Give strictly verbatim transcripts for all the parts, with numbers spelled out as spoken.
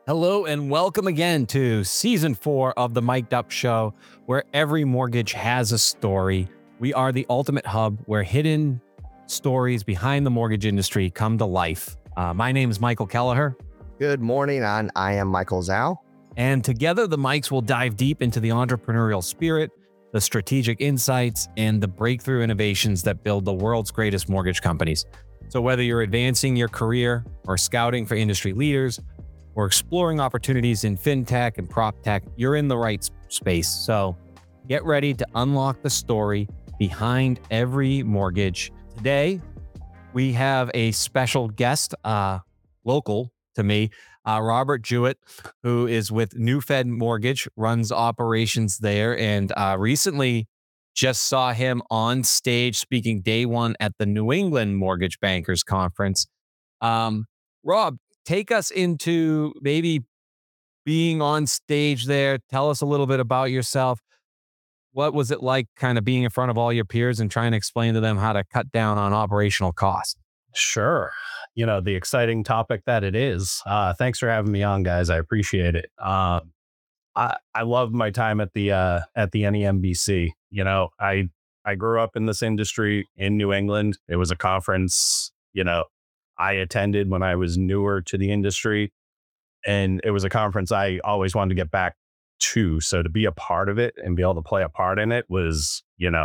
Hello and welcome again to season four of the Mic'd Up Show, where every mortgage has a story. We are the ultimate hub where hidden stories behind the mortgage industry come to life. Uh, my name is Michael Kelleher. Good morning, and I am Michael Zhao. And together, the Mikes will dive deep into the entrepreneurial spirit, the strategic insights, and the breakthrough innovations that build the world's greatest mortgage companies. So whether you're advancing your career or scouting for industry leaders, or exploring opportunities in fintech and prop tech, you're in the right space. So get ready to unlock the story behind every mortgage. Today, we have a special guest, uh, local to me, uh, Robert Jewett, who is with New Fed Mortgage, runs operations there, and uh, recently just saw him on stage speaking day one at the New England Mortgage Bankers Conference. Um, Rob, take us into maybe being on stage there. Tell us a little bit about yourself. What was it like kind of being in front of all your peers and trying to explain to them how to cut down on operational costs? Sure. You know, the exciting topic that it is. Uh, thanks for having me on, guys. I appreciate it. Um, I, I love my time at the uh, at the N E M B C. You know, I I grew up in this industry in New England. It was a conference, you know, I attended when I was newer to the industry, and it was a conference I always wanted to get back to. So to be a part of it and be able to play a part in it was, you know,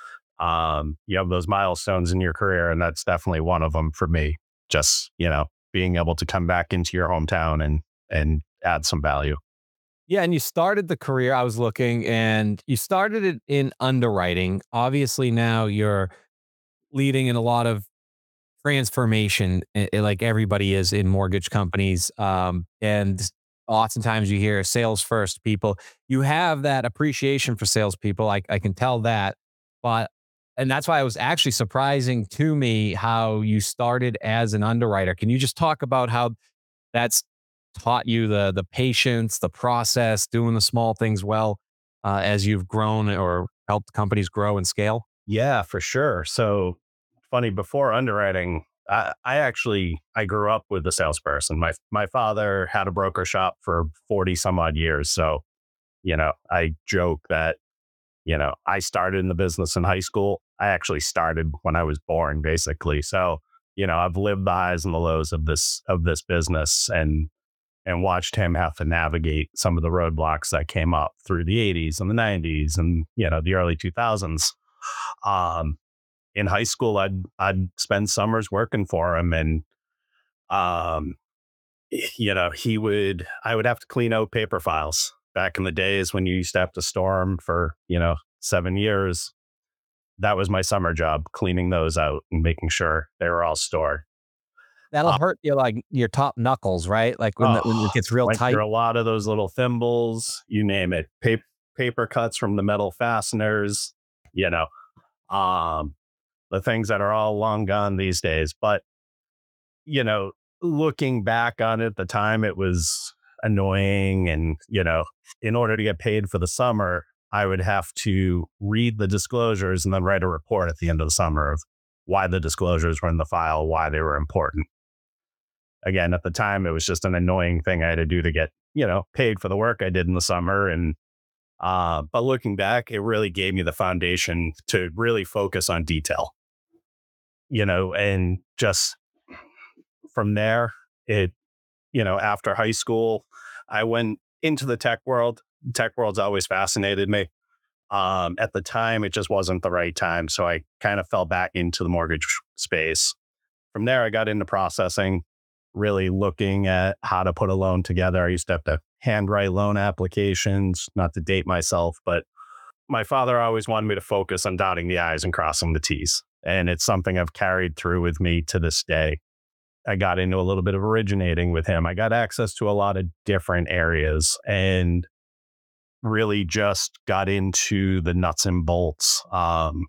um, you have those milestones in your career, and that's definitely one of them for me. Just, you know, being able to come back into your hometown and and add some value. Yeah, and you started the career, I was looking, and you started it in underwriting. Obviously, now you're leading in a lot of transformation, eh, eh, like everybody is in mortgage companies. Um, and oftentimes you hear sales first people. You have that appreciation for salespeople. I, I can tell that. But, and that's why it was actually surprising to me how you started as an underwriter. Can you just talk about how that's taught you the the patience, the process, doing the small things well uh, as you've grown or helped companies grow and scale? Yeah, for sure. So funny, before underwriting, I, I actually I grew up with a salesperson. My my father had a broker shop for forty some odd years. So, you know, I joke that, you know, I started in the business in high school. I actually started when I was born, basically. So, you know, I've lived the highs and the lows of this of this business and and watched him have to navigate some of the roadblocks that came up through the eighties and the nineties and, you know, the early two thousands. Um, in high school, I'd I'd spend summers working for him, and um, you know, he would I would have to clean out paper files back in the days when you used to have to store them for, you know, seven years. That was my summer job, cleaning those out and making sure they were all stored. That'll Uh, hurt your, like, your top knuckles, right? Like, when the when oh, it gets real went through tight? a lot of those little thimbles, you name it, paper paper cuts from the metal fasteners, you know, um, the things that are all long gone these days. But, you know, looking back on it at the time, it was annoying. And, you know, in order to get paid for the summer, I would have to read the disclosures and then write a report at the end of the summer of why the disclosures were in the file, why they were important. Again, at the time, it was just an annoying thing I had to do to get, you know, paid for the work I did in the summer. And, uh, but looking back, it really gave me the foundation to really focus on detail, you know, and just from there, it, you know, after high school, I went into the tech world. Tech world's always fascinated me. Um, at the time, it just wasn't the right time. So I kind of fell back into the mortgage space. From there, I got into processing, really looking at how to put a loan together. I used to have to handwrite loan applications, not to date myself, but my father always wanted me to focus on dotting the I's and crossing the T's. And it's something I've carried through with me to this day. I got into a little bit of originating with him. I got access to a lot of different areas and really just got into the nuts and bolts. Um,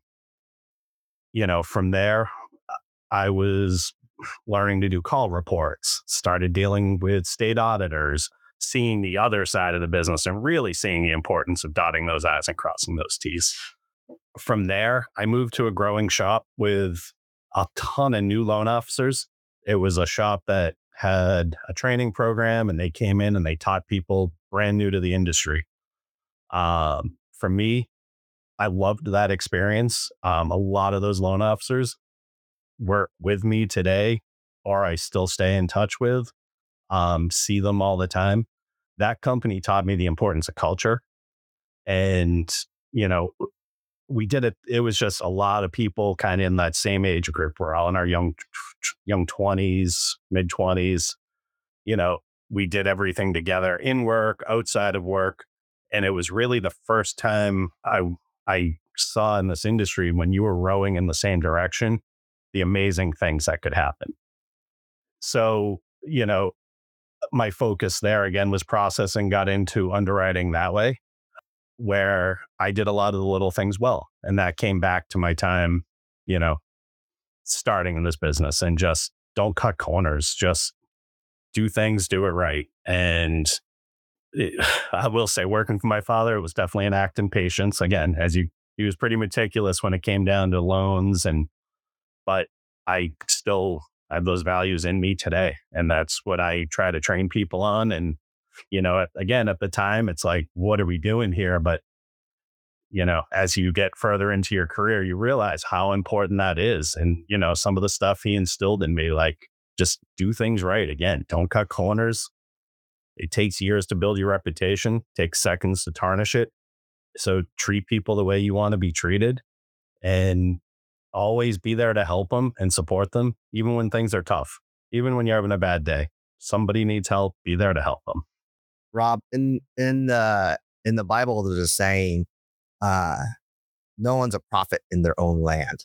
you know, from there, I was learning to do call reports, started dealing with state auditors, seeing the other side of the business and really seeing the importance of dotting those I's and crossing those T's. From there, I moved to a growing shop with a ton of new loan officers. It was a shop that had a training program and they came in and they taught people brand new to the industry. Um, for me, I loved that experience. Um, a lot of those loan officers work with me today, or I still stay in touch with, um, see them all the time. That company taught me the importance of culture. And, you know, we did it. It was just a lot of people kind of in that same age group. We're all in our young, young twenties, mid twenties. You know, we did everything together in work, outside of work. And it was really the first time I, I saw in this industry, when you were rowing in the same direction, the amazing things that could happen. So, you know, my focus there again was processing, got into underwriting that way, where I did a lot of the little things well. And that came back to my time, you know, starting in this business, and just don't cut corners, just do things, do it right. And it, I will say, working for my father, it was definitely an act in patience. Again, as you, he was pretty meticulous when it came down to loans, and, but I still have those values in me today. And that's what I try to train people on. And, you know, again, at the time, it's like, what are we doing here? But, you know, as you get further into your career, you realize how important that is. And, you know, some of the stuff he instilled in me, like, just do things right. Again, don't cut corners. It takes years to build your reputation, takes seconds to tarnish it. So treat people the way you want to be treated, and always be there to help them and support them, even when things are tough, even when you're having a bad day. Somebody needs help, be there to help them. Rob, in in the in the Bible, there's a saying, uh, "No one's a prophet in their own land,"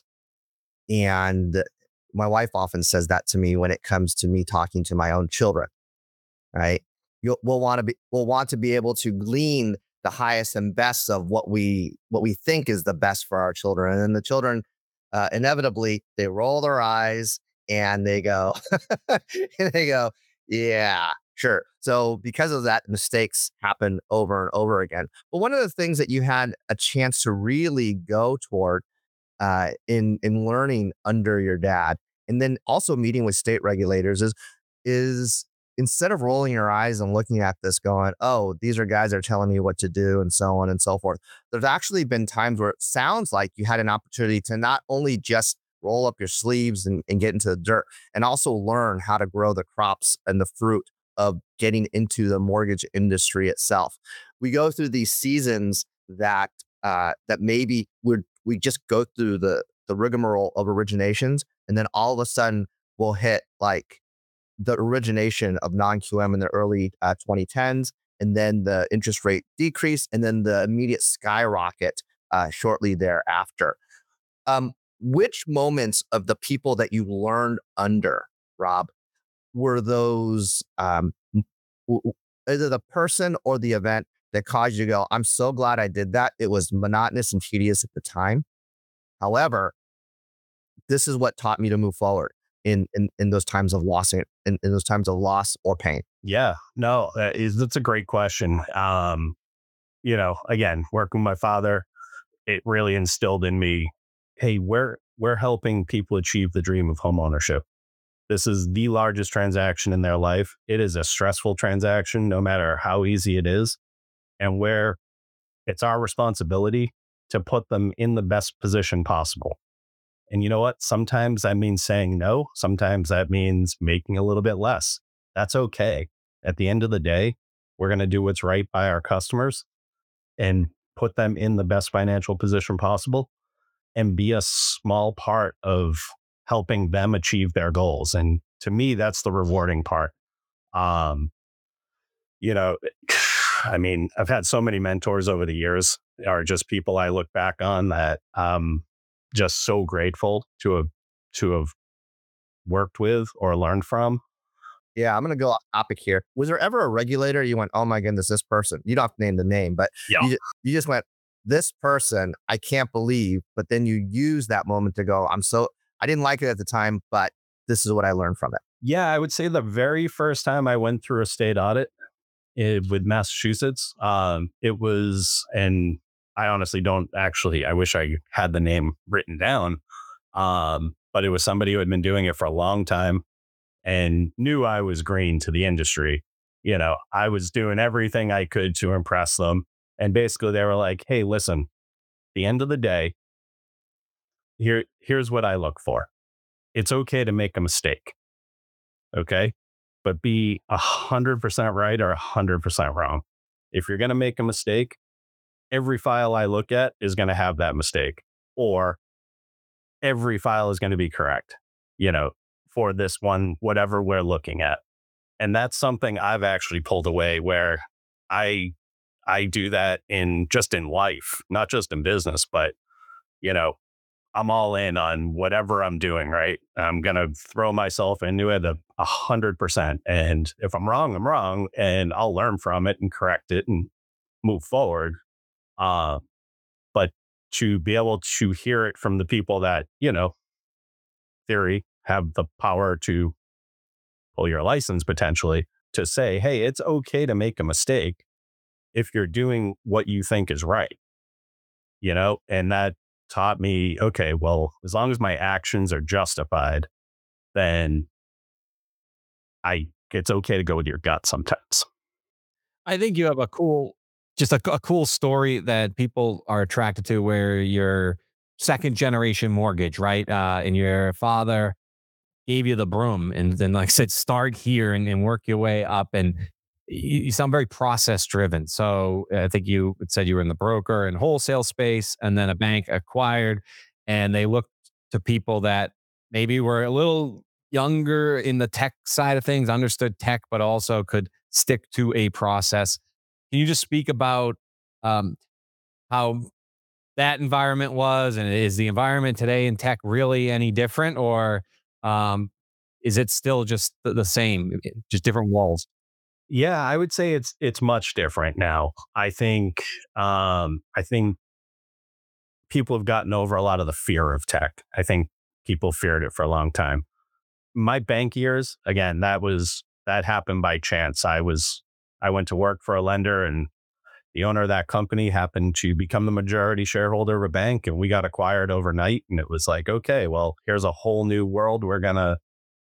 and my wife often says that to me when it comes to me talking to my own children. Right? You'll, we'll want to be we'll want to be able to glean the highest and best of what we what we think is the best for our children, and the children uh, inevitably they roll their eyes and they go, and they go, yeah, sure. So because of that, mistakes happen over and over again. But one of the things that you had a chance to really go toward uh, in in learning under your dad, and then also meeting with state regulators, is is instead of rolling your eyes and looking at this going, oh, these are guys that are telling me what to do and so on and so forth. There's actually been times where it sounds like you had an opportunity to not only just roll up your sleeves and, and get into the dirt, and also learn how to grow the crops and the fruit of getting into the mortgage industry itself. We go through these seasons that uh, that maybe we're we just go through the the rigmarole of originations, and then all of a sudden we'll hit like the origination of non-Q M in the early uh, twenty tens, and then the interest rate decrease, and then the immediate skyrocket uh, shortly thereafter. Um, which moments of the people that you learned under, Rob, were those um, w- w- either the person or the event that caused you to go, I'm so glad I did that. It was monotonous and tedious at the time. However, this is what taught me to move forward in in, in those times of loss, in, in those times of loss or pain. Yeah, no, that is, that's a great question. Um, you know, again, working with my father, it really instilled in me, hey, we're we're helping people achieve the dream of home ownership. This is the largest transaction in their life. It is a stressful transaction, no matter how easy it is. And where it's our responsibility to put them in the best position possible. And you know what? Sometimes that means saying no. Sometimes that means making a little bit less. That's okay. At the end of the day, we're going to do what's right by our customers and put them in the best financial position possible, and be a small part of helping them achieve their goals. And to me, that's the rewarding part. Um, you know, I mean, I've had so many mentors over the years, are just people I look back on that um just so grateful to have to have worked with or learned from. Yeah, I'm gonna go off topic here. Was there ever a regulator you went, oh my goodness, this person? You don't have to name the name, but Yeah. you you just went, this person, I can't believe. But then you use that moment to go, I'm so I didn't like it at the time, but this is what I learned from it. Yeah, I would say the very first time I went through a state audit it, with Massachusetts, um, it was, and I honestly don't actually, I wish I had the name written down, um, but it was somebody who had been doing it for a long time. and knew I was green to the industry. You know, I was doing everything I could to impress them. And basically they were like, hey, listen, at the end of the day, here, here's what I look for. It's okay to make a mistake. Okay. But be a hundred percent right or a hundred percent wrong. If you're going to make a mistake, every file I look at is going to have that mistake, or every file is going to be correct, you know, for this one, whatever we're looking at. And that's something I've actually pulled away, where I, I do that in just in life, not just in business, but, you know, I'm all in on whatever I'm doing, right? I'm going to throw myself into it a, a hundred percent. And if I'm wrong, I'm wrong, and I'll learn from it and correct it and move forward. Uh, but to be able to hear it from the people that, you know, theory have the power to pull your license potentially, to say, hey, it's okay to make a mistake if you're doing what you think is right, you know, and that taught me, okay, well, as long as my actions are justified, then I, it's okay to go with your gut sometimes. I think you have a cool, just a, a cool story that people are attracted to, where you're second generation mortgage, right? Uh, and your father gave you the broom, and then, like I said, start here and, and work your way up. And you, you sound very process driven. So I think you said you were in the broker and wholesale space, and then a bank acquired, and they looked to people that maybe were a little younger in the tech side of things, understood tech, but also could stick to a process. Can you just speak about um, how that environment was, and is the environment today in tech really any different, or um, is it still just the, the same, i- just different walls? Yeah, I would say it's it's much different now. I think um I think people have gotten over a lot of the fear of tech. I think people feared it for a long time. My bank years, again, that was that happened by chance. I was I went to work for a lender, and the owner of that company happened to become the majority shareholder of a bank, and we got acquired overnight. And it was like, okay, well, here's a whole new world we're gonna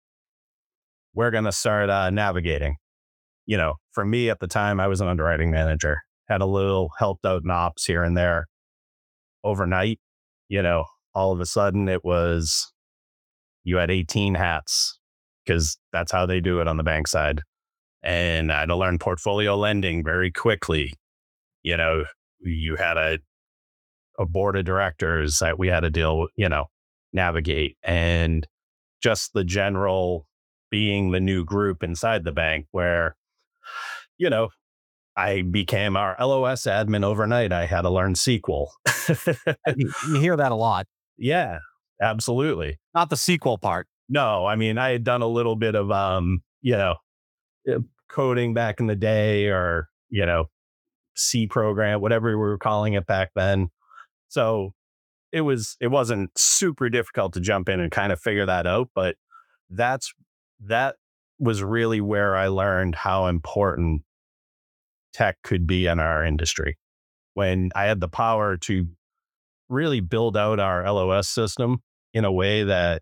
we're gonna start uh, navigating. You know, for me at the time, I was an underwriting manager, had a little helped out in ops here and there. Overnight, you know, all of a sudden it was, you had eighteen hats, because that's how they do it on the bank side. And I had to learn portfolio lending very quickly. You know, you had a, a board of directors that we had to deal with, you know, navigate, and just the general being the new group inside the bank, where, you know, I became our L O S admin overnight. I had to learn S Q L. You, you hear that a lot. Yeah, absolutely. Not the sequel part. No, I mean, I had done a little bit of, um, you know, uh, coding back in the day, or, you know, C program, whatever we were calling it back then. So it was, it wasn't super difficult to jump in and kind of figure that out. But that's, that was really where I learned how important tech could be in our industry. When I had the power to really build out our L O S system in a way that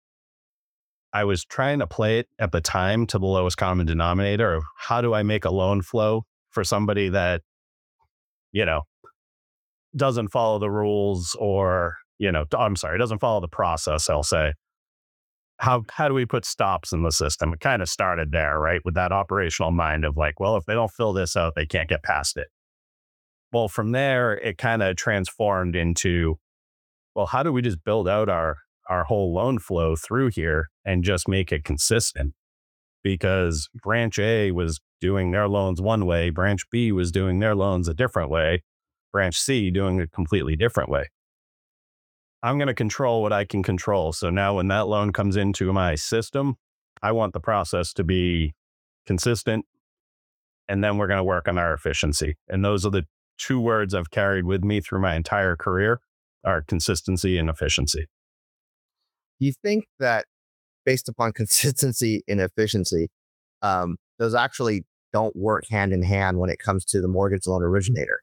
I was trying to play it at the time to the lowest common denominator of, how do I make a loan flow for somebody that, you know, doesn't follow the rules, or, you know, I'm sorry, doesn't follow the process, I'll say. How, how do we put stops in the system? It kind of started there, right? With that operational mind of like, well, if they don't fill this out, they can't get past it. Well, from there, it kind of transformed into, well, how do we just build out our, our whole loan flow through here and just make it consistent? Because branch A was doing their loans one way, branch B was doing their loans a different way, branch C doing a completely different way. I'm going to control what I can control. So now when that loan comes into my system, I want the process to be consistent, and then we're going to work on our efficiency. And those are the two words I've carried with me through my entire career, are consistency and efficiency. Do you think that based upon consistency and efficiency, um, those actually don't work hand in hand when it comes to the mortgage loan originator?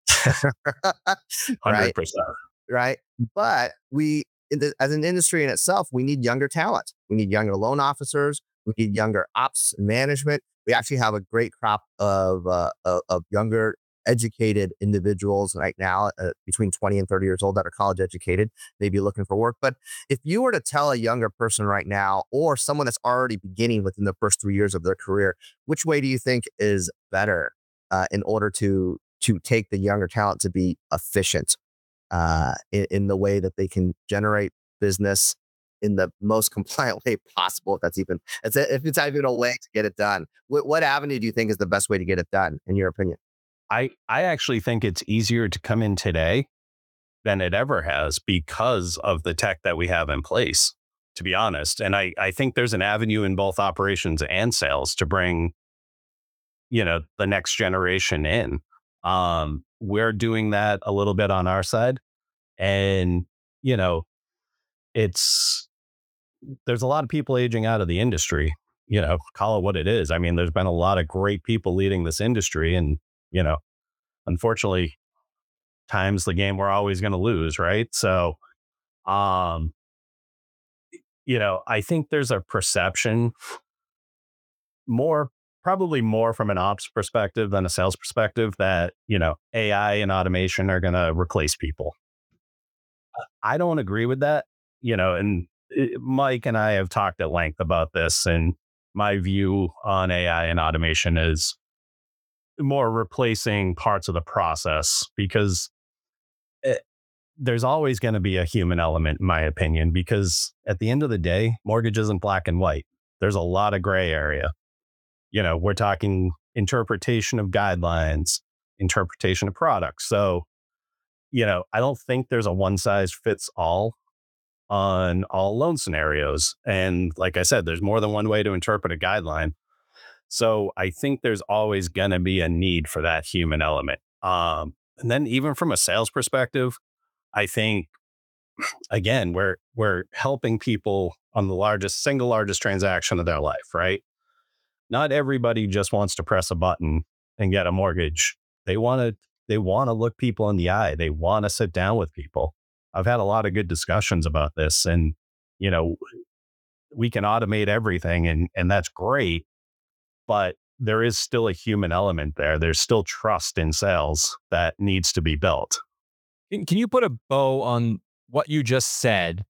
Right? one hundred percent. Right. But we, in the, as an industry in itself, we need younger talent. We need younger loan officers. We need younger ops and management. We actually have a great crop of uh, of, of younger educated individuals right now, uh, between twenty and thirty years old, that are college educated, maybe looking for work. But if you were to tell a younger person right now, or someone that's already beginning within the first three years of their career, which way do you think is better, uh, in order to to take the younger talent to be efficient, uh, in, in the way that they can generate business in the most compliant way possible, if that's even if it's even a way to get it done? What, what avenue do you think is the best way to get it done, in your opinion? I, I actually think it's easier to come in today than it ever has because of the tech that we have in place, to be honest. And I, I think there's an avenue in both operations and sales to bring, you know, the next generation in. Um, we're doing that a little bit on our side. And, you know, it's, there's a lot of people aging out of the industry, you know, call it what it is. I mean, there's been a lot of great people leading this industry, and, you know, unfortunately, time's the game we're always going to lose. Right. So, um, you know, I think there's a perception more, probably more from an ops perspective than a sales perspective, that, you know, A I and automation are going to replace people. I don't agree with that, you know, and uh, Mike and I have talked at length about this, and my view on A I and automation is more replacing parts of the process, because it, there's always going to be a human element, in my opinion, because at the end of the day, mortgage isn't black and white. There's a lot of gray area. You know, we're talking interpretation of guidelines, interpretation of products. So, you know, I don't think there's a one size fits all on all loan scenarios. And like I said, there's more than one way to interpret a guideline. So I think there's always going to be a need for that human element. Um, and then even from a sales perspective, I think, again, we're we're helping people on the largest single largest transaction of their life, right? Not everybody just wants to press a button and get a mortgage. They want to they want to look people in the eye. They want to sit down with people. I've had a lot of good discussions about this, and, you know, we can automate everything, and and that's great, but there is still a human element there. There's still trust in sales that needs to be built. Can, can you put a bow on what you just said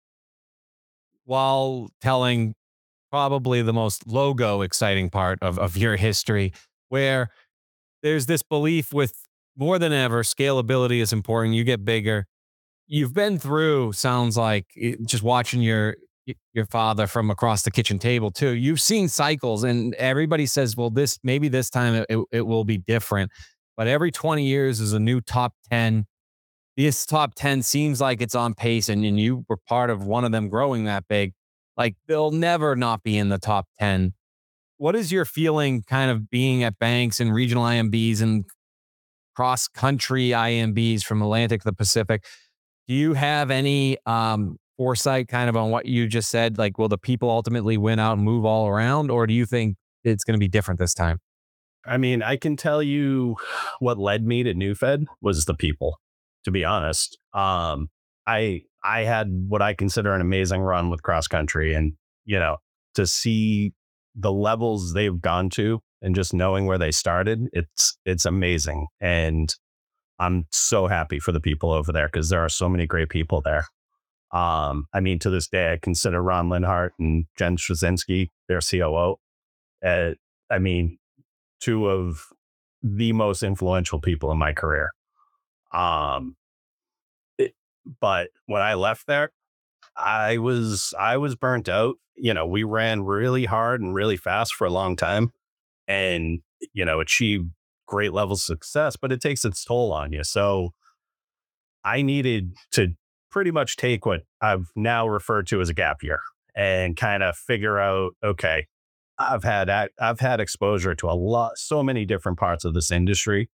while telling probably the most logo exciting part of, of your history, where there's this belief with more than ever, scalability is important. You get bigger. You've been through, sounds like, it- just watching your your father from across the kitchen table too. You've seen cycles, and everybody says, well, this maybe this time it, it will be different. But every twenty years is a new top ten. This top ten seems like it's on pace, and, and you were part of one of them growing that big. Like, they'll never not be in the top ten. What is your feeling kind of being at banks and regional I M Bs and cross country I M Bs from Atlantic to the Pacific? Do you have any um, foresight kind of on what you just said? Like, will the people ultimately win out and move all around? Or do you think it's going to be different this time? I mean, I can tell you what led me to NewFed was the people, to be honest. Um, I I had what I consider an amazing run with cross country, and, you know, to see the levels they've gone to and just knowing where they started, it's it's amazing. And I'm so happy for the people over there, because there are so many great people there. Um, I mean, to this day, I consider Ron Linhart and Jen Straczynski their C O O. Uh, I mean, two of the most influential people in my career. Um, it- but when I left there, I was I was burnt out. You know, we ran really hard and really fast for a long time, and, you know, achieved great levels of success, but it takes its toll on you. So I needed to pretty much take what I've now referred to as a gap year and kind of figure out, okay, I've had ac- I've had exposure to a lot, so many different parts of this industry,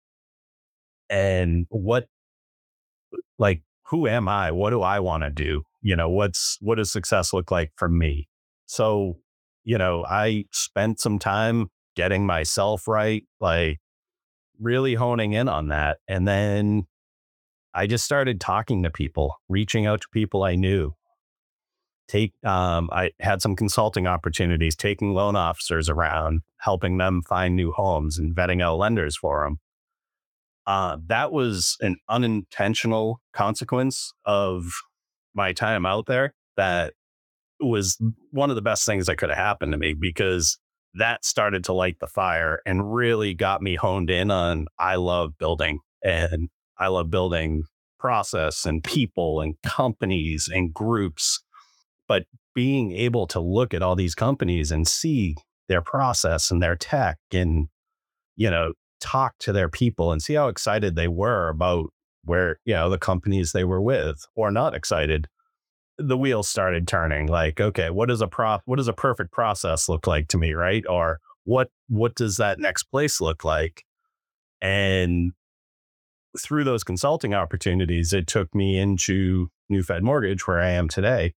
and what, like, who am I? What do I want to do? You know, what's what does success look like for me? So, you know, I spent some time getting myself right, like really honing in on that, and then I just started talking to people, reaching out to people I knew, take, um, I had some consulting opportunities, taking loan officers around, helping them find new homes and vetting out lenders for them. Uh, that was an unintentional consequence of my time out there. That was one of the best things that could have happened to me, because that started to light the fire and really got me honed in on, I love building, and I love building process and people and companies and groups. But being able to look at all these companies and see their process and their tech, and, you know, talk to their people and see how excited they were about where, you know, the companies they were with, or not excited, the wheels started turning. Like, okay, what does a pro what does a perfect process look like to me, right? Or what what does that next place look like? And through those consulting opportunities, it took me into New Fed Mortgage, where I am today.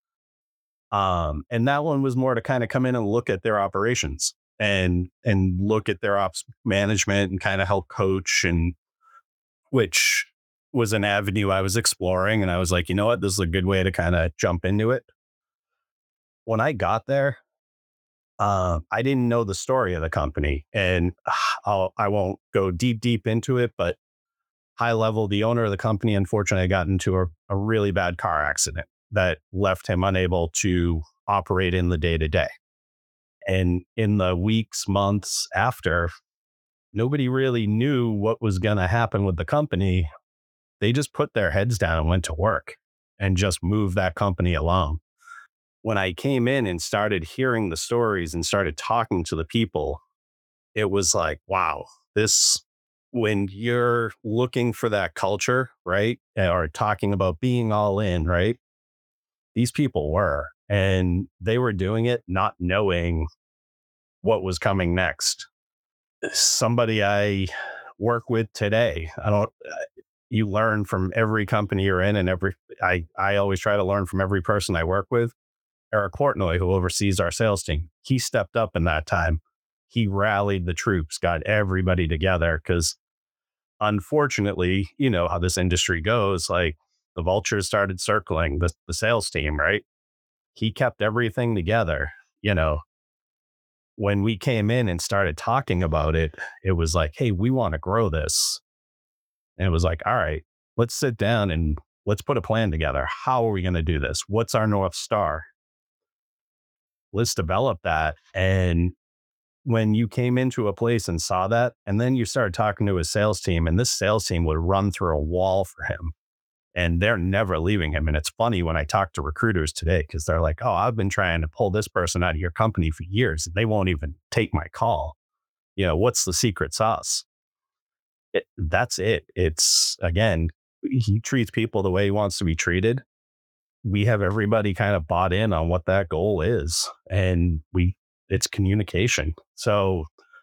Um, and that one was more to kind of come in and look at their operations, and and look at their ops management and kind of help coach, and which was an avenue I was exploring. And I was like, you know what, this is a good way to kind of jump into it. When I got there, uh, I didn't know the story of the company, and uh, I'll, I won't go deep, deep into it, but high level, the owner of the company, unfortunately, got into a, a really bad car accident that left him unable to operate in the day to day. And in the weeks, months after, nobody really knew what was going to happen with the company. They just put their heads down and went to work and just moved that company along. When I came in and started hearing the stories and started talking to the people, it was like, wow, this, when you're looking for that culture, right? Or talking about being all in, right? These people were, and they were doing it not knowing what was coming next. Somebody I work with today, I don't, you learn from every company you're in, and every, I, I always try to learn from every person I work with. Eric Portnoy, who oversees our sales team, he stepped up in that time. He rallied the troops, got everybody together, because unfortunately, you know how this industry goes. Like, the vultures started circling the, the sales team, right? He kept everything together. You know, when we came in and started talking about it, it was like, hey, we want to grow this. And it was like, all right, let's sit down and let's put a plan together. How are we going to do this? What's our North Star? Let's develop that. And when you came into a place and saw that, and then you started talking to his sales team, and this sales team would run through a wall for him, and they're never leaving him. And it's funny when I talk to recruiters today, because they're like, oh, I've been trying to pull this person out of your company for years, and they won't even take my call. You know, what's the secret sauce? It, that's it. It's, again, he treats people the way he wants to be treated. We have everybody kind of bought in on what that goal is, and we, it's communication. So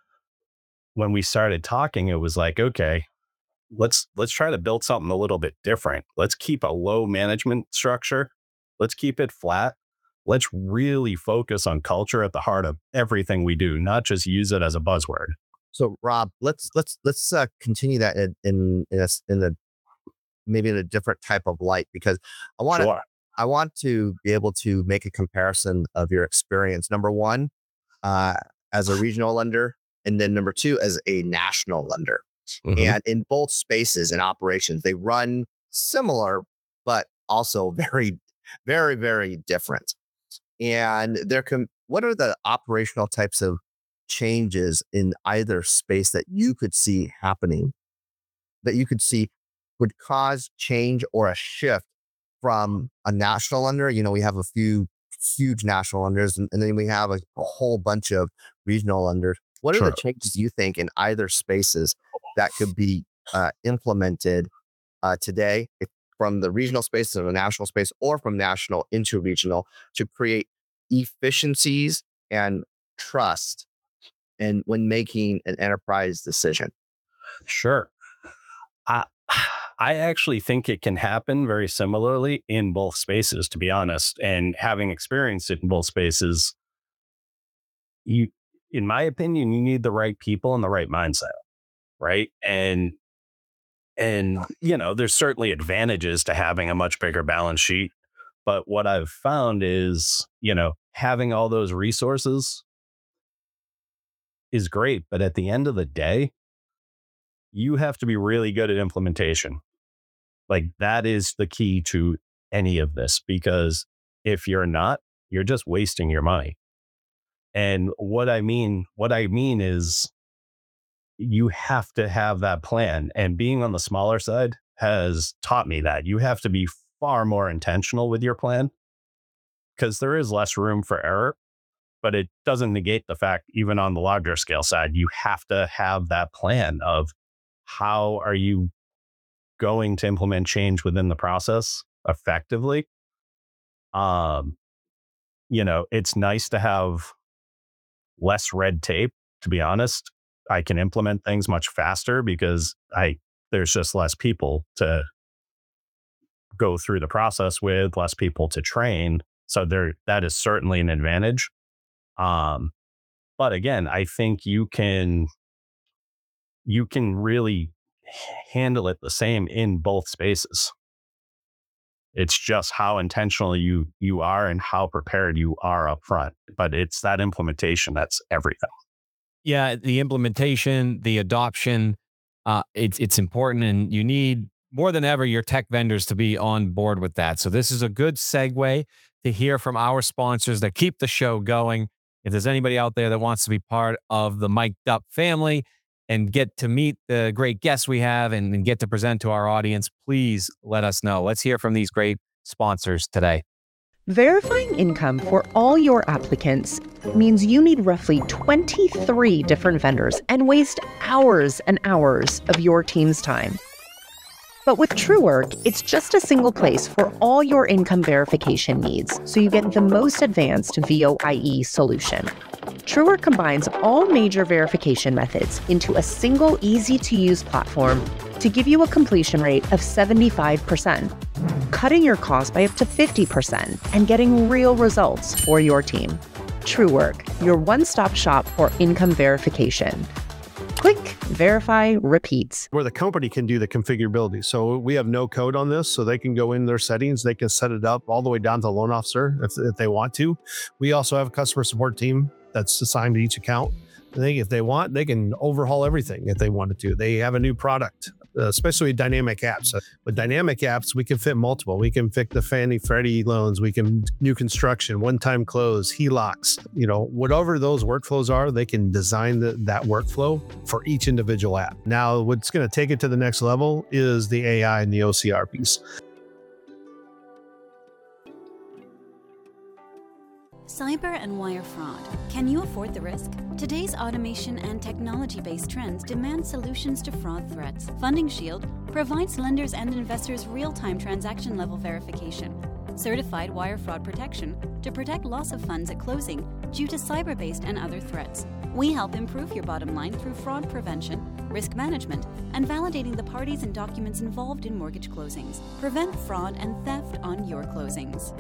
when we started talking, it was like, okay, let's, let's try to build something a little bit different. Let's keep a low management structure. Let's keep it flat. Let's really focus on culture at the heart of everything we do, not just use it as a buzzword. So Rob, let's let's let's uh, continue that in in in, a, in the maybe in a different type of light, because I want to Sure. I want to be able to make a comparison of your experience. Number one, uh, as a regional lender, and then number two, as a national lender. Mhm. And in both spaces and operations, they run similar, but also very, very, very different. And there can, what are the operational types of changes in either space that you could see happening, that you could see would cause change or a shift from a national lender? You know, we have a few huge national lenders, and, and then we have a, a whole bunch of regional lenders. What are Sure. the changes you think in either spaces that could be uh, implemented uh, today, if from the regional space to the national space, or from national into regional, to create efficiencies and trust, and when making an enterprise decision? Sure. I, I actually think it can happen very similarly in both spaces, to be honest. And having experienced it in both spaces, you, in my opinion, you need the right people and the right mindset, right? And and you know, there's certainly advantages to having a much bigger balance sheet, But what I've found is, you know, having all those resources is great. But at the end of the day, you have to be really good at implementation. Like that is the key to any of this, because if you're not, you're just wasting your money. And what I mean, what I mean is you have to have that plan. And being on the smaller side has taught me that you have to be far more intentional with your plan, because there is less room for error, but it doesn't negate the fact, even on the larger scale side, you have to have that plan of how are you going to implement change within the process effectively. Um, you know, it's nice to have less red tape, to be honest. I can implement things much faster because I there's just less people to go through the process with, less people to train. So there that is certainly an advantage. Um, but again, I think you can you can really handle it the same in both spaces. It's just how intentional you you are and how prepared you are up front. But it's that implementation that's everything. Yeah, the implementation, the adoption, uh, it's it's important, and you need more than ever your tech vendors to be on board with that. So this is a good segue to hear from our sponsors that keep the show going. If there's anybody out there that wants to be part of the Mic'd Up family and get to meet the great guests we have and, and get to present to our audience, please let us know. Let's hear from these great sponsors today. Verifying income for all your applicants means you need roughly twenty-three different vendors and waste hours and hours of your team's time. But with TrueWork, it's just a single place for all your income verification needs, so you get the most advanced V O I E solution. TrueWork combines all major verification methods into a single, easy-to-use platform to give you a completion rate of seventy-five percent, cutting your costs by up to fifty percent and getting real results for your team. TrueWork, your one-stop shop for income verification. Click, verify, repeat. Where the company can do the configurability. So we have no code on this, so they can go in their settings, they can set it up all the way down to the loan officer if, if they want to. We also have a customer support team that's assigned to each account. They, if they want, they can overhaul everything if they wanted to. They have a new product, uh, especially dynamic apps. Uh, with dynamic apps, we can fit multiple. We can fit the Fannie Freddie loans. We can new construction, one-time close, H E L O Cs. You know, whatever those workflows are, they can design the, that workflow for each individual app. Now, what's going to take it to the next level is the A I and the O C R piece. Cyber and wire fraud. Can you afford the risk? Today's automation and technology-based trends demand solutions to fraud threats. Funding Shield provides lenders and investors real-time transaction-level verification, certified wire fraud protection to protect loss of funds at closing due to cyber-based and other threats. We help improve your bottom line through fraud prevention, risk management, and validating the parties and documents involved in mortgage closings. Prevent fraud and theft on your closings.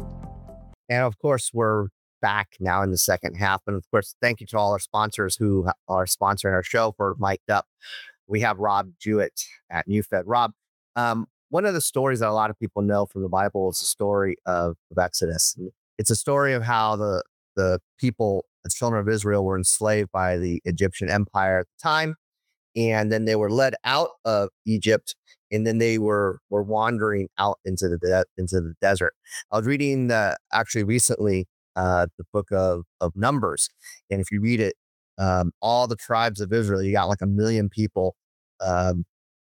And of course, we're back now in the second half. And of course, thank you to all our sponsors who are sponsoring our show for Mic'd Up. We have Rob Jewett at NewFed. Rob, um, one of the stories that a lot of people know from the Bible is the story of, of Exodus. It's a story of how the, the people, the children of Israel, were enslaved by the Egyptian Empire at the time. And then they were led out of Egypt, and then they were were wandering out into the de- into the desert. I was reading uh, actually recently uh, the book of of Numbers, and if you read it, um, all the tribes of Israel, you got like a million people, um,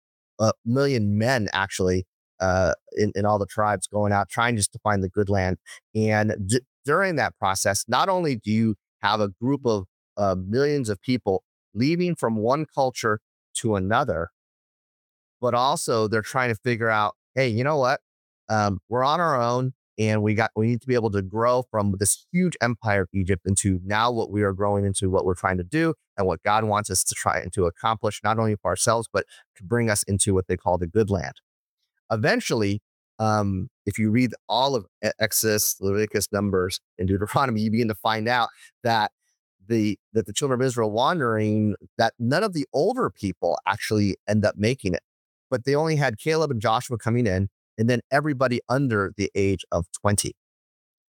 a million men actually uh, in in all the tribes going out trying just to find the good land. And d- during that process, not only do you have a group of uh, millions of people leaving from one culture to another, but also they're trying to figure out, hey, you know what? Um, we're on our own, and we got we need to be able to grow from this huge empire of Egypt into now what we are growing into, what we're trying to do, and what God wants us to try and to accomplish, not only for ourselves, but to bring us into what they call the good land. Eventually, um, if you read all of Exodus, Leviticus, Numbers, and Deuteronomy, you begin to find out that the that the children of Israel wandering, that none of the older people actually end up making it, but they only had Caleb and Joshua coming in, and then everybody under the age of twenty.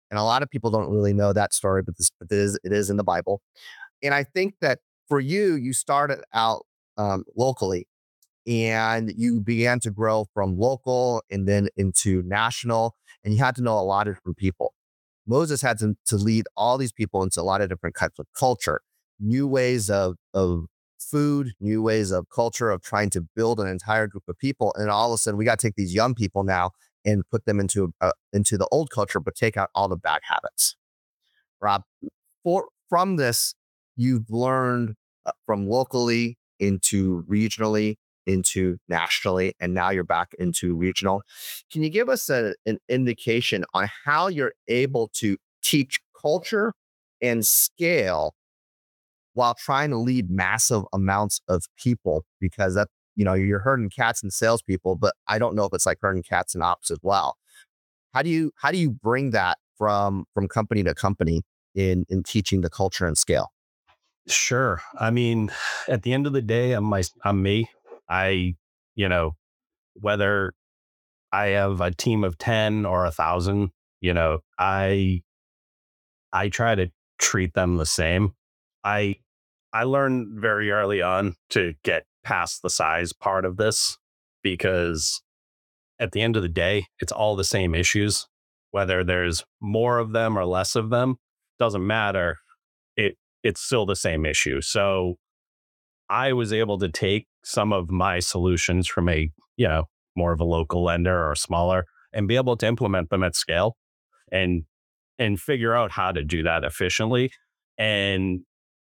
And a lot of people don't really know that story, but this but it is it is in the Bible. And I think that for you, you started out um, locally, and you began to grow from local and then into national, and you had to know a lot of different people. Moses had to, to lead all these people into a lot of different types of culture, new ways of, of food, new ways of culture, of trying to build an entire group of people. And all of a sudden, we got to take these young people now and put them into uh, into the old culture, but take out all the bad habits. Rob, for, from this, you've learned uh, from locally into regionally into nationally, and now you're back into regional. Can you give us a, an indication on how you're able to teach culture and scale while trying to lead massive amounts of people? Because that, you know, you're herding cats and salespeople, but I don't know if it's like herding cats and ops as well. How do you how do you bring that from from company to company in in teaching the culture and scale? Sure. I mean, at the end of the day, I'm my I'm me. I, you know, whether I have a team of ten or a thousand, you know, I I try to treat them the same. I I learned very early on to get past the size part of this, because at the end of the day, it's all the same issues. Whether there's more of them or less of them, doesn't matter. It it's still the same issue. So I was able to take some of my solutions from a, you know, more of a local lender or smaller, and be able to implement them at scale, and and figure out how to do that efficiently. And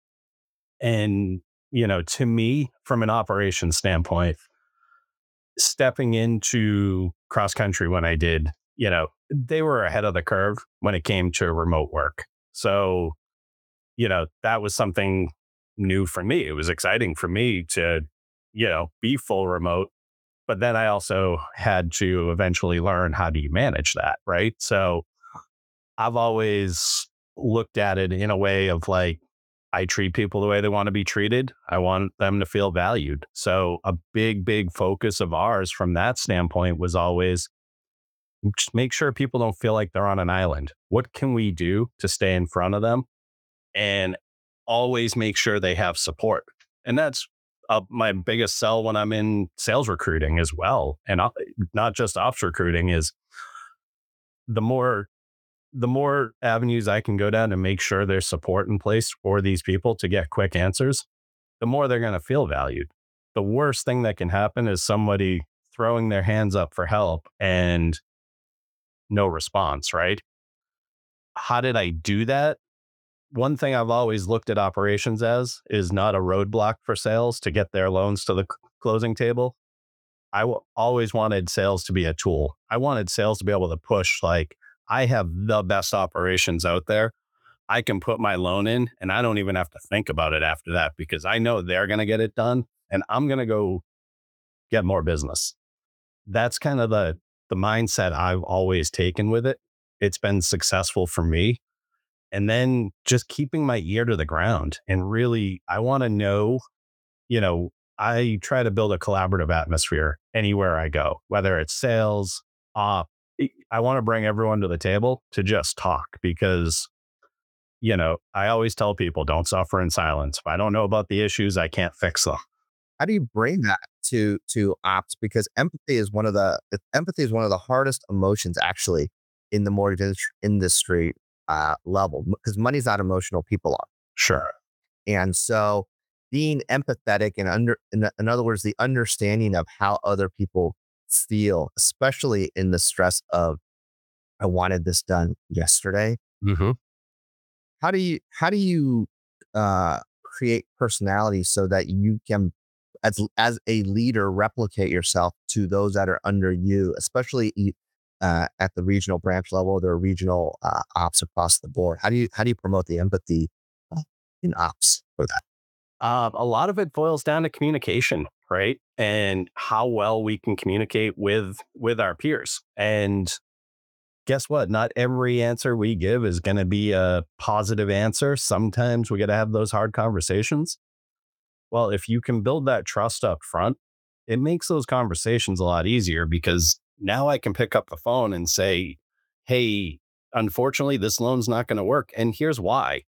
and you know, to me, from an operations standpoint, stepping into cross country when I did, you know, they were ahead of the curve when it came to remote work. So, you know, that was something new for me. It was exciting for me to, you know, be full remote. But then I also had to eventually learn, how do you manage that? Right. So I've always looked at it in a way of like, I treat people the way they want to be treated. I want them to feel valued. So a big, big focus of ours from that standpoint was always just make sure people don't feel like they're on an island. What can we do to stay in front of them? And always make sure they have support. And that's uh, my biggest sell when I'm in sales recruiting as well. And uh, not just ops recruiting, is the more the more avenues I can go down to make sure there's support in place for these people to get quick answers, the more they're going to feel valued. The worst thing that can happen is somebody throwing their hands up for help and no response, right? How did I do that? One thing I've always looked at operations as is not a roadblock for sales to get their loans to the c- closing table. I w- always wanted sales to be a tool. I wanted sales to be able to push, like, I have the best operations out there. I can put my loan in and I don't even have to think about it after that, because I know they're going to get it done and I'm going to go get more business. That's kind of the, the mindset I've always taken with it. It's been successful for me. And then just keeping my ear to the ground, and really, I want to know, you know, I try to build a collaborative atmosphere anywhere I go, whether it's sales, op. I want to bring everyone to the table to just talk, because, you know, I always tell people, don't suffer in silence. If I don't know about the issues, I can't fix them. How do you bring that to to ops? Because empathy is one of the empathy is one of the hardest emotions actually in the mortgage industry, industry uh, level, because money's not emotional, people are. Sure. And so being empathetic and under, in, in other words, the understanding of how other people feel, especially in the stress of, I wanted this done yesterday. Mm-hmm. How do you, how do you uh, create personality so that you can, as, as a leader, replicate yourself to those that are under you, especially uh, at the regional branch level, there are regional uh, ops across the board. How do you, how do you promote the empathy uh, in ops for that? Uh, a lot of it boils down to communication, right? And how well we can communicate with with our peers. And guess what? Not every answer we give is going to be a positive answer. Sometimes we got to have those hard conversations. Well, if you can build that trust up front, it makes those conversations a lot easier, because now I can pick up the phone and say, hey, unfortunately, this loan's not going to work. And here's why.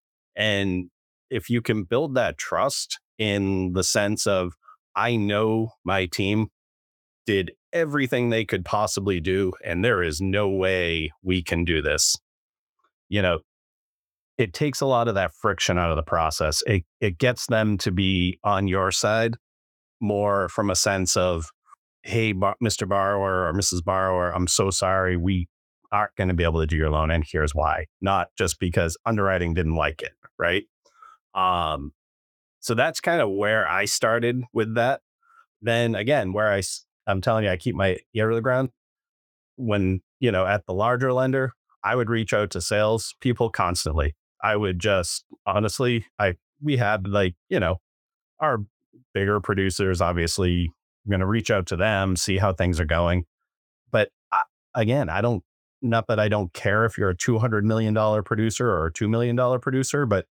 And if you can build that trust in the sense of, I know my team did everything they could possibly do, and there is no way we can do this. You know, it takes a lot of that friction out of the process. It it gets them to be on your side more from a sense of, hey, bar- Mister Borrower or Missus Borrower, I'm so sorry, we aren't going to be able to do your loan, and here's why. Not just because underwriting didn't like it, right? Um, so that's kind of where I started with that. Then again, where I, s- I'm telling you, I keep my ear to the ground. When, you know, at the larger lender, I would reach out to sales people constantly. I would just, honestly, I, we had like, you know, our bigger producers, obviously, I'm going to reach out to them, see how things are going. But I, again, I don't, not that I don't care if you're a two hundred million dollars producer or a two million dollars producer, but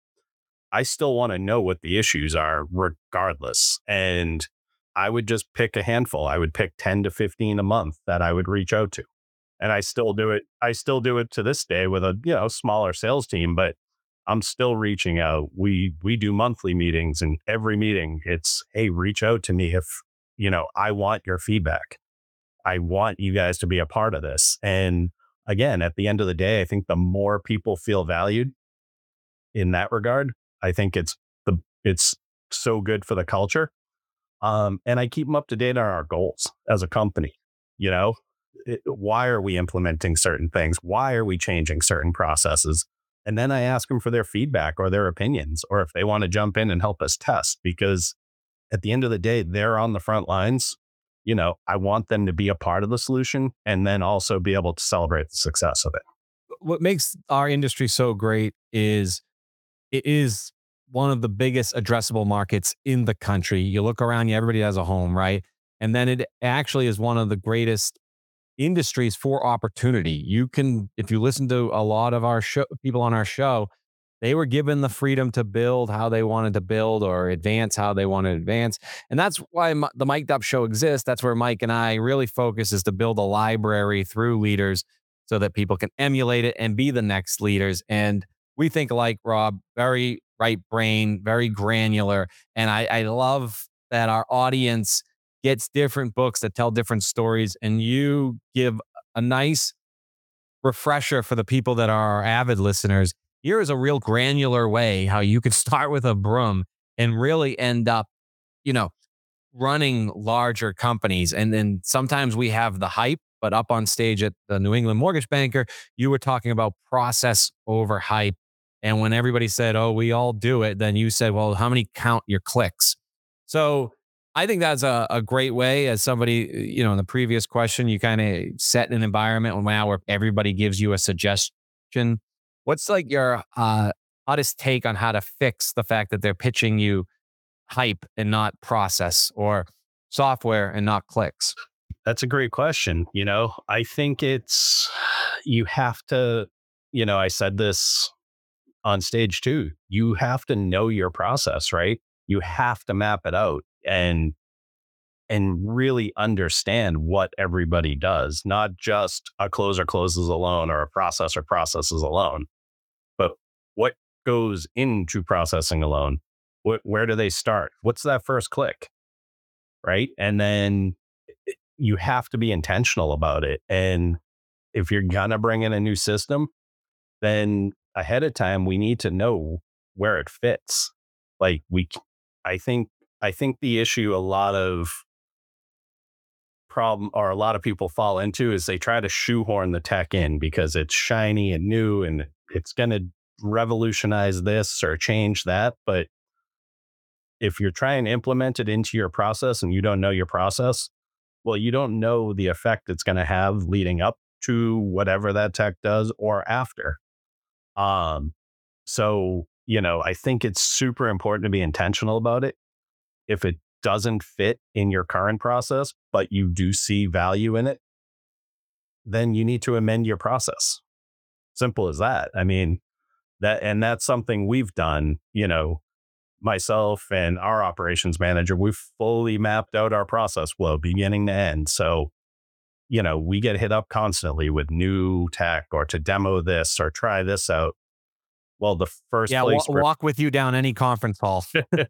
I still want to know what the issues are regardless. And I would just pick a handful. I would pick ten to fifteen a month that I would reach out to. And I still do it. I still do it to this day with a, you know, smaller sales team, but I'm still reaching out. We, we do monthly meetings, and every meeting it's, hey, reach out to me if, you know, I want your feedback. I want you guys to be a part of this. And again, at the end of the day, I think the more people feel valued in that regard, I think it's the, it's so good for the culture. Um, and I keep them up to date on our goals as a company. You know, it, why are we implementing certain things? Why are we changing certain processes? And then I ask them for their feedback or their opinions, or if they want to jump in and help us test, because at the end of the day, they're on the front lines. You know, I want them to be a part of the solution and then also be able to celebrate the success of it. What makes our industry so great is it is one of the biggest addressable markets in the country. You look around you, everybody has a home, right? And then it actually is one of the greatest industries for opportunity. You can, if you listen to a lot of our show, people on our show, they were given the freedom to build how they wanted to build or advance how they wanted to advance. And that's why Mi- the Mic'd Up Show exists. That's where Mike and I really focus, is to build a library through leaders so that people can emulate it and be the next leaders. And we think like Rob, very right brain, very granular. And I, I love that our audience gets different books that tell different stories, and you give a nice refresher for the people that are our avid listeners. Here is a real granular way how you could start with a broom and really end up, you know, running larger companies. And then sometimes we have the hype, but up on stage at the New England Mortgage Banker, you were talking about process over hype. And when everybody said, oh, we all do it, then you said, well, how many count your clicks? So I think that's a, a great way. As somebody, you know, in the previous question, you kind of set an environment now where everybody gives you a suggestion. What's like your uh, hottest take on how to fix the fact that they're pitching you hype and not process, or software and not clicks? That's a great question. You know, I think it's, you have to, you know, I said this on stage too. You have to know your process, right? You have to map it out and and really understand what everybody does, not just a closer closes a loan or a processor processes a loan, but what goes into processing a loan. What, where do they start? What's that first click? Right. And then you have to be intentional about it. And if you're going to bring in a new system, then ahead of time, we need to know where it fits. Like we, I think, I think the issue a lot of problem or a lot of people fall into is they try to shoehorn the tech in because it's shiny and new and it's going to revolutionize this or change that. But if you're trying to implement it into your process and you don't know your process, well, you don't know the effect it's going to have leading up to whatever that tech does or after. Um, so, you know, I think it's super important to be intentional about it. If it doesn't fit in your current process, but you do see value in it, then you need to amend your process. Simple as that. I mean, that, and that's something we've done, you know, myself and our operations manager, we've fully mapped out our process flow beginning to end. So, you know, we get hit up constantly with new tech or to demo this or try this out. Well, the first Yeah, place wa- where- walk with you down any conference hall.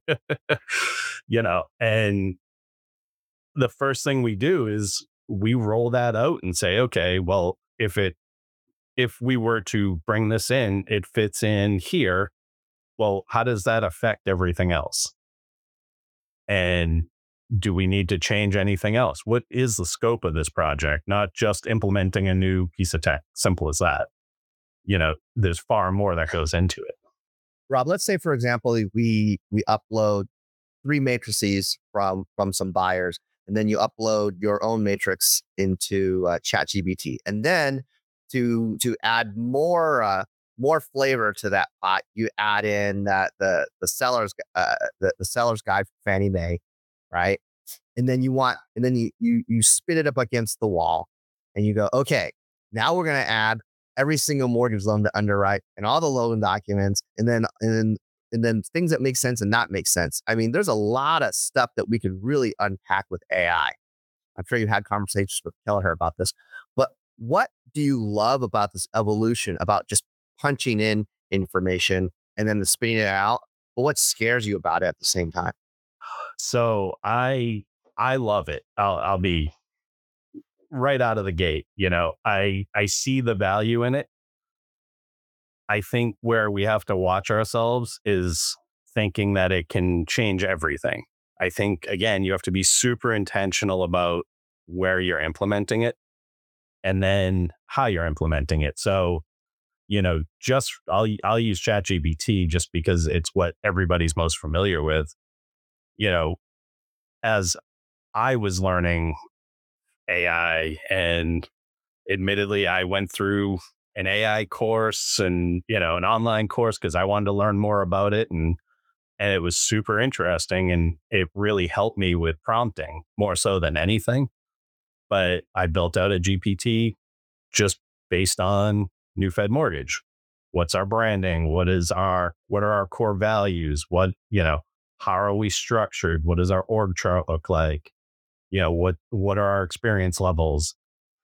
you know, and the first thing we do is we roll that out and say, okay, well, if it, if we were to bring this in, it fits in here. Well, how does that affect everything else? And do we need to change anything else? What is the scope of this project? Not just implementing a new piece of tech. Simple as that. You know, there's far more that goes into it. Rob, let's say, for example, we we upload three matrices from from some buyers, and then you upload your own matrix into uh, ChatGPT, and then to to add more uh, more flavor to that pot, you add in that the the seller's uh, the, the seller's guide for Fannie Mae, right? And then you want, and then you you you spit it up against the wall, and you go, okay, now we're gonna add every single mortgage loan to underwrite and all the loan documents, and then and then and then things that make sense and not make sense. I mean, there's a lot of stuff that we could really unpack with A I. I'm sure you had conversations with Kelleher about this, but what do you love about this evolution, about just punching in information and then the spitting it out? But what scares you about it at the same time? So I I love it. I'll I'll be right out of the gate. You know, I I see the value in it. I think where we have to watch ourselves is thinking that it can change everything. I think, again, you have to be super intentional about where you're implementing it and then how you're implementing it. So, you know, just I'll I'll use ChatGPT just because it's what everybody's most familiar with. You know, as I was learning A I, and admittedly, I went through an A I course and, you know, an online course because I wanted to learn more about it. And, and it was super interesting, and it really helped me with prompting more so than anything. But I built out a G P T just based on New Fed Mortgage. What's our branding? What is our, what are our core values? What, you know, how are we structured? What does our org chart look like? You know, what, what are our experience levels?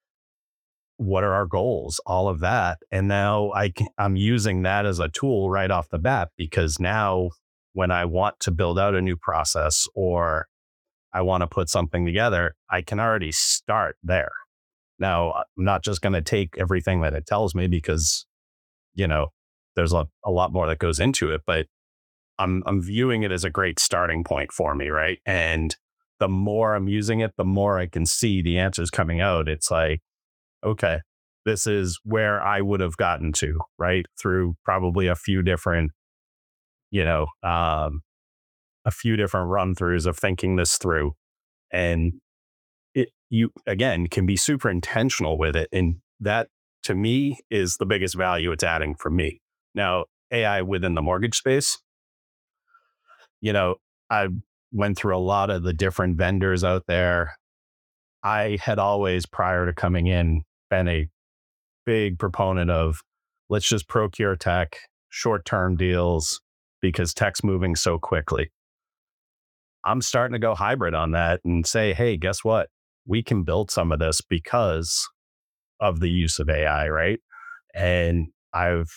What are our goals? All of that. And now I can, I'm using that as a tool right off the bat, because now when I want to build out a new process or I want to put something together, I can already start there. Now, I'm not just going to take everything that it tells me, because, you know, there's a, a lot more that goes into it, but I'm I'm viewing it as a great starting point for me, right? And the more I'm using it, the more I can see the answers coming out. It's like, okay, this is where I would have gotten to, right? Through probably a few different, you know, um, a few different run throughs of thinking this through. And it, you, again, can be super intentional with it. And that, to me, is the biggest value it's adding for me. Now, A I within the mortgage space, you know, I went through a lot of the different vendors out there. I had always, prior to coming in, been a big proponent of, let's just procure tech, short-term deals, because tech's moving so quickly. I'm starting to go hybrid on that and say, hey, guess what? We can build some of this because of the use of A I, right? And I've,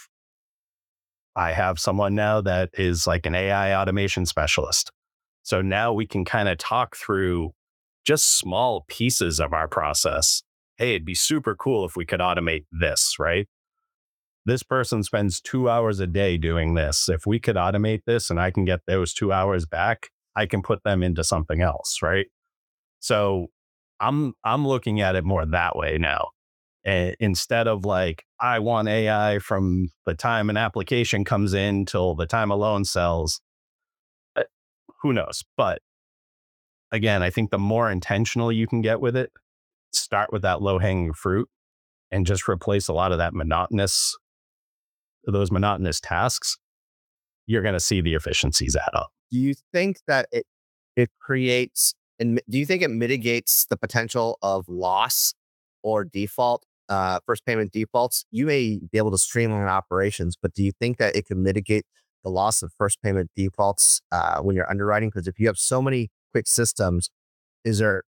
I have someone now that is like an A I automation specialist. So now we can kind of talk through just small pieces of our process. Hey, it'd be super cool if we could automate this, right? This person spends two hours a day doing this. If we could automate this and I can get those two hours back, I can put them into something else, right? So I'm I'm looking at it more that way now. And instead of like, I want A I from the time an application comes in till the time a loan sells. Uh, who knows? But again, I think the more intentional you can get with it, start with that low hanging fruit and just replace a lot of that monotonous, those monotonous tasks, you're going to see the efficiencies add up. Do you think that it it creates, and do you think it mitigates the potential of loss or default, uh, first payment defaults? You may be able to streamline operations, but do you think that it can mitigate the loss of first payment defaults uh, when you're underwriting? Because if you have so many quick systems, is there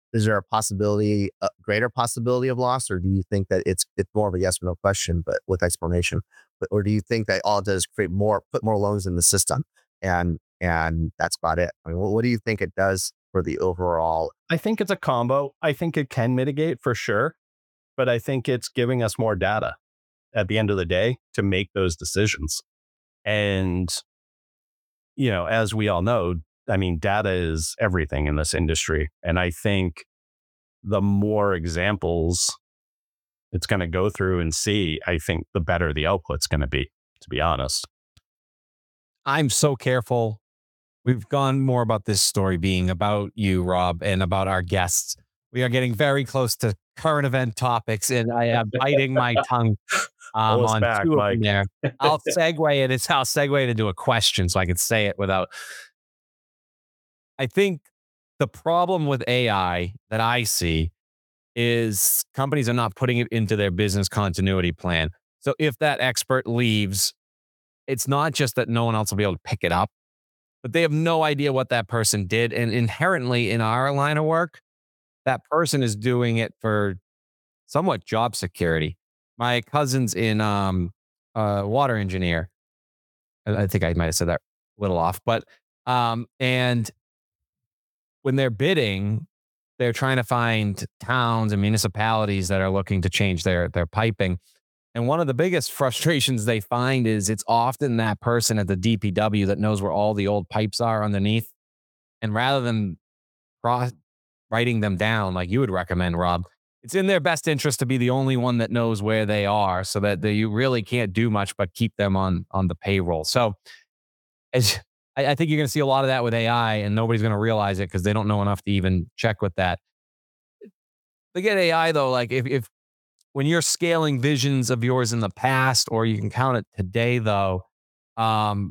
is there a possibility, a greater possibility of loss, or do you think that it's it's more of a yes or no question, but with explanation? But or do you think that all it does is create more, put more loans in the system, and and that's about it? I mean, what, what do you think it does for the overall? I think it's a combo. I think it can mitigate for sure, but I think it's giving us more data at the end of the day to make those decisions. And, you know, as we all know, I mean, data is everything in this industry. And I think the more examples it's going to go through and see, I think the better the output's going to be, to be honest. I'm so careful. We've gone more about this story being about you, Rob, and about our guests. We are getting very close to current event topics, and I am biting my tongue um, Pull us on back, two of Mike. them there. I'll segue it. It's I'll segue it into a question so I can say it without. I think the problem with A I that I see is companies are not putting it into their business continuity plan. So if that expert leaves, it's not just that no one else will be able to pick it up, but they have no idea what that person did. And inherently in our line of work, that person is doing it for somewhat job security. My cousin's in um, uh, water engineer. I I think I might have said that a little off, but um, and when they're bidding, they're trying to find towns and municipalities that are looking to change their their piping. And one of the biggest frustrations they find is it's often that person at the D P W that knows where all the old pipes are underneath. And rather than pro- writing them down like you would recommend, Rob, it's in their best interest to be the only one that knows where they are, so that they, you really can't do much but keep them on on the payroll. So as I, I think you're going to see a lot of that with A I, and nobody's going to realize it because they don't know enough to even check with that. Forget A I though, like if if when you're scaling visions of yours in the past, or you can count it today though, um,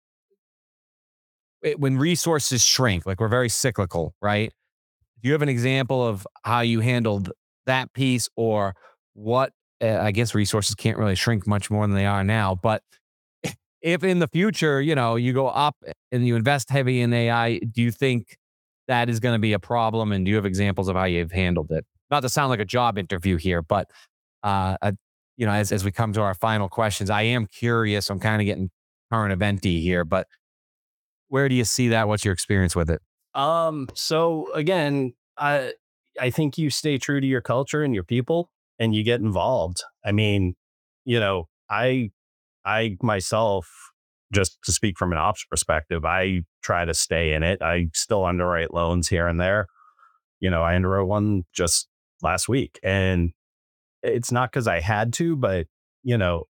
it, when resources shrink, like we're very cyclical, right? Do you have an example of how you handled that piece, or what? Uh, I guess resources can't really shrink much more than they are now, but if in the future, you know, you go up and you invest heavy in A I, do you think that is going to be a problem? And do you have examples of how you've handled it? Not to sound like a job interview here, but uh, uh, you know, as as we come to our final questions, I am curious. I'm kind of getting current eventy here, but where do you see that? What's your experience with it? Um, so again, I I think you stay true to your culture and your people, and you get involved. I mean, you know, I I myself, just to speak from an ops perspective, I try to stay in it. I still underwrite loans here and there. You know, I underwrote one just last week, and it's not because I had to, but you know,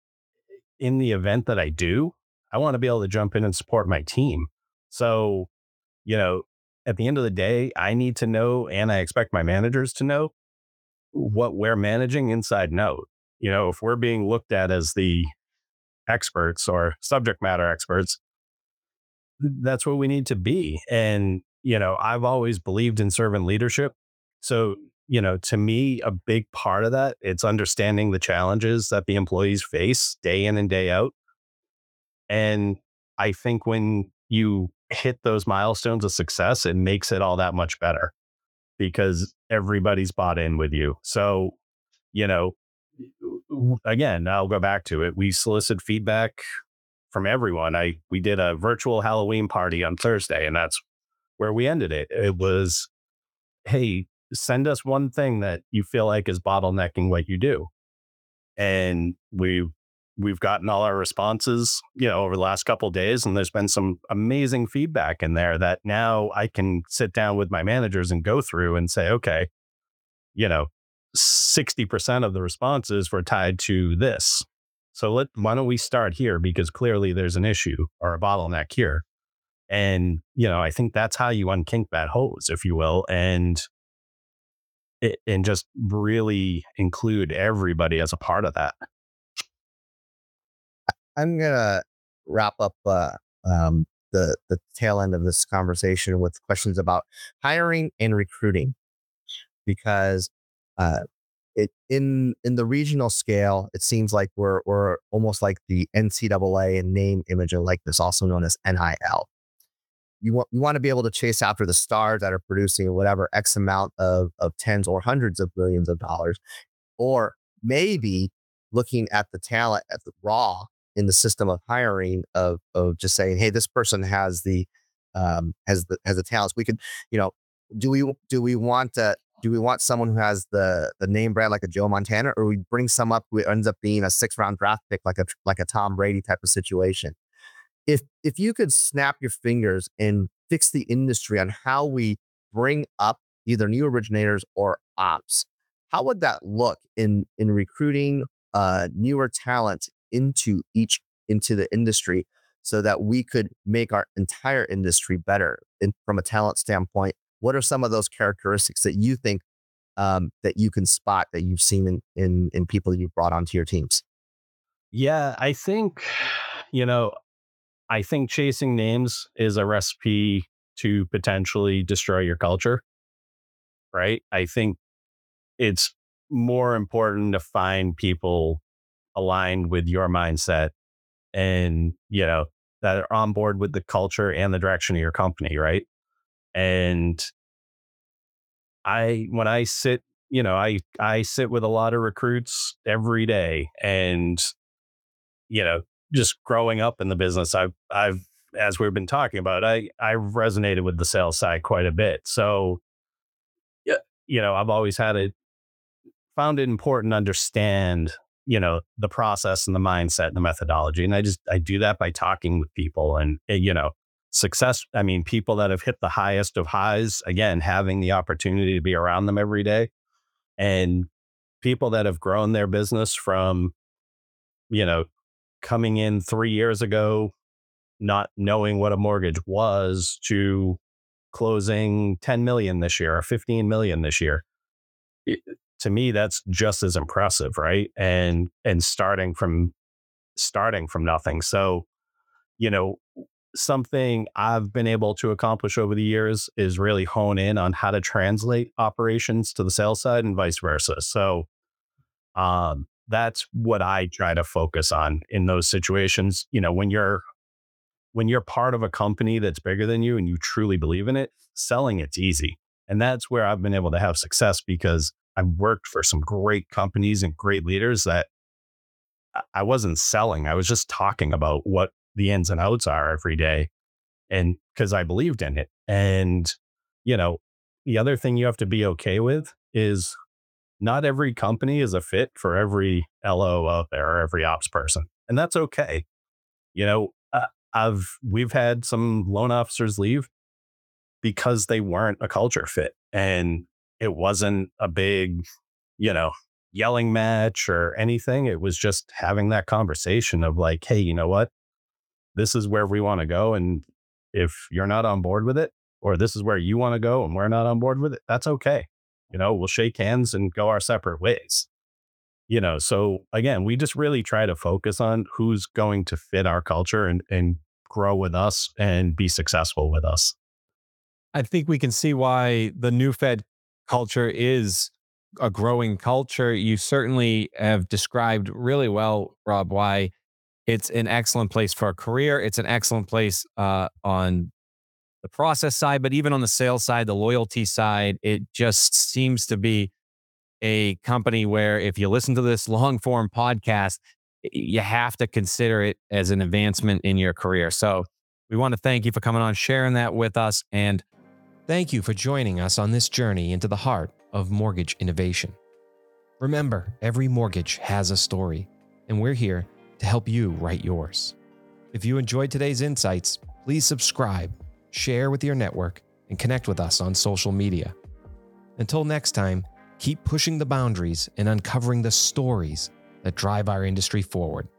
in the event that I do, I want to be able to jump in and support my team. So, you know, at the end of the day, I need to know, and I expect my managers to know what we're managing inside and out. You know, if we're being looked at as the experts or subject matter experts, that's what we need to be. And, you know, I've always believed in servant leadership. So, you know, to me, a big part of that, it's understanding the challenges that the employees face day in and day out. And I think when you hit those milestones of success, it makes it all that much better because everybody's bought in with you. So, you know, again, I'll go back to it. We solicit feedback from everyone. I we did a virtual Halloween party on Thursday, and that's where we ended it. It was, hey, send us one thing that you feel like is bottlenecking what you do. And we we've gotten all our responses, you know, over the last couple of days, and there's been some amazing feedback in there that now I can sit down with my managers and go through and say, okay, you know, sixty percent of the responses were tied to this. So let why don't we start here, because clearly there's an issue or a bottleneck here. And, you know, I think that's how you unkink that hose, if you will, and it, and just really include everybody as a part of that. I'm gonna wrap up uh, um, the the tail end of this conversation with questions about hiring and recruiting, because uh, it in in the regional scale, it seems like we're we're almost like the N C double A in name, image, and likeness, also known as N I L. you want you want to be able to chase after the stars that are producing whatever X amount of of tens or hundreds of millions of dollars, or maybe looking at the talent at the raw in the system of hiring of of just saying, hey, this person has the um, has the has the talents. We could, you know, do we do we want to do we want someone who has the the name brand like a Joe Montana, or we bring some up who ends up being a six round draft pick like a like a Tom Brady type of situation? If if you could snap your fingers and fix the industry on how we bring up either new originators or ops, how would that look in in recruiting uh, newer talent into each into the industry, so that we could make our entire industry better in, from a talent standpoint? What are some of those characteristics that you think um, that you can spot that you've seen in, in in people you've brought onto your teams? Yeah, I think, you know, I think chasing names is a recipe to potentially destroy your culture, right? I think it's more important to find people aligned with your mindset and, you know, that are on board with the culture and the direction of your company, right? And I, when I sit, you know, I, I sit with a lot of recruits every day, and, you know, just growing up in the business, I've, I've, as we've been talking about, I, I resonated with the sales side quite a bit. So, yeah, you know, I've always had it, found it important to understand, you know, the process and the mindset and the methodology. And I just, I do that by talking with people and, you know, success. I mean, people that have hit the highest of highs, again, having the opportunity to be around them every day, and people that have grown their business from, you know, coming in three years ago, not knowing what a mortgage was, to closing ten million this year or fifteen million this year. It, to me, that's just as impressive, right? And, and starting from, starting from nothing. So, you know, something I've been able to accomplish over the years is really hone in on how to translate operations to the sales side and vice versa. So, um, that's what I try to focus on in those situations. You know, when you're, when you're part of a company that's bigger than you and you truly believe in it, selling it's easy. And that's where I've been able to have success, because I've worked for some great companies and great leaders that I wasn't selling. I was just talking about what the ins and outs are every day. And because I believed in it. And, you know, the other thing you have to be okay with is not every company is a fit for every L O out there or every ops person. And that's okay. You know, uh, I've, we've had some loan officers leave because they weren't a culture fit, and it wasn't a big, you know, yelling match or anything. It was just having that conversation of like, hey, you know what? This is where we want to go. And if you're not on board with it, or this is where you want to go and we're not on board with it, that's okay. You know, we'll shake hands and go our separate ways. You know, so again, we just really try to focus on who's going to fit our culture and, and grow with us and be successful with us. I think we can see why the new Fed culture is a growing culture. You certainly have described really well, Rob, why it's an excellent place for a career. It's an excellent place uh, on the process side, but even on the sales side, the loyalty side, it just seems to be a company where if you listen to this long form podcast, you have to consider it as an advancement in your career. So we want to thank you for coming on, sharing that with us. And thank you for joining us on this journey into the heart of mortgage innovation. Remember, every mortgage has a story, and we're here to help you write yours. If you enjoyed today's insights, please subscribe, share with your network, and connect with us on social media. Until next time, keep pushing the boundaries and uncovering the stories that drive our industry forward.